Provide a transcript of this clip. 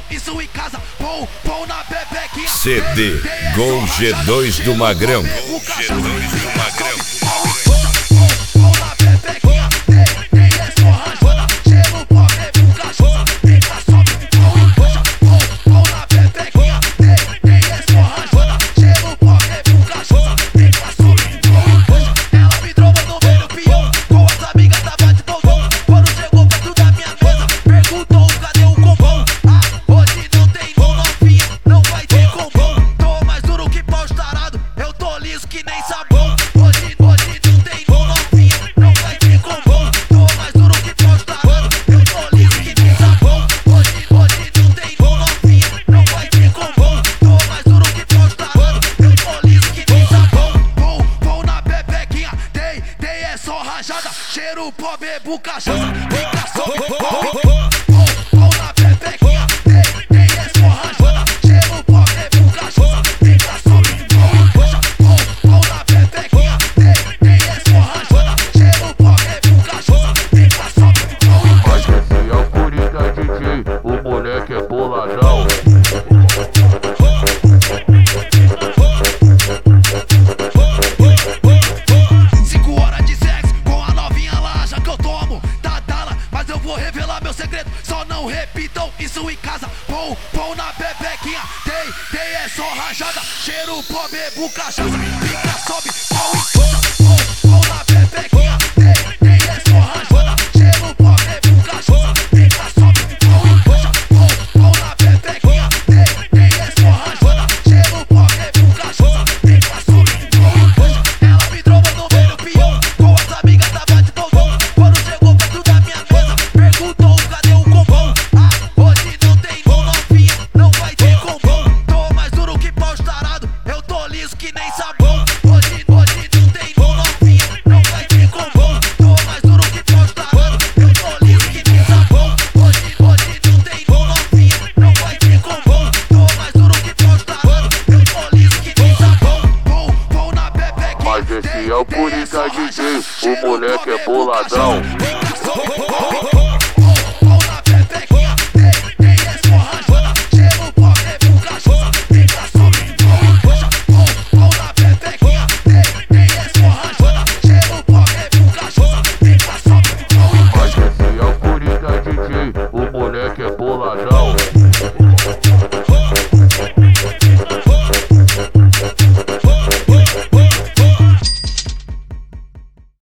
isso em casa, pão na pepequinha. CD Gol G2 do Magrão. Gol G2 do Magrão. Cheiro, pó, bebo, cachaça, fica só pão na pepequinha, tem escorrajada. Cheiro, pó, bebo, cachaça, fica só pão na pepequinha, tem escorrajada. Cheiro, pó, bebo, cachaça, fica só Mas esse é o Coringa DJ, o moleque é boladão. 5 horas de sexo com a novinha lá, já que eu tomo da tala. Mas eu vou revelar meu segredo, só não repitam isso em casa. Pão na pepequinha, tem é só rajada. Cheiro, pó, bebo, cachaça, fica, sobe, pão na pepequinha, tem é só rajada. Cheiro, pó, bebo, cachaça, fica, sobe, pão na pepequinha, tem é só rajada. Cheiro, pó, bebo, cachaça, fica, sobe. Ela me tromba no meio do peão, com as amigas tava de bobão. Quando chegou perto da minha mesa, perguntou cadê o combão. Hoje não tem novinha, não vai ter combão. Tô mais duro que pau estarado, eu tô liso que nem sabão. Hoje não tem novinha, não vai ter combão. Tô mais duro que pau estarado, eu tô liso que nem sabão. Hoje não tem novinha, não vai ter combão. Tô mais duro que pau estarado, eu tô liso que nem sabão. Pão na pepequinha. Mas esse é o Coringa DJ, o moleque é boladão.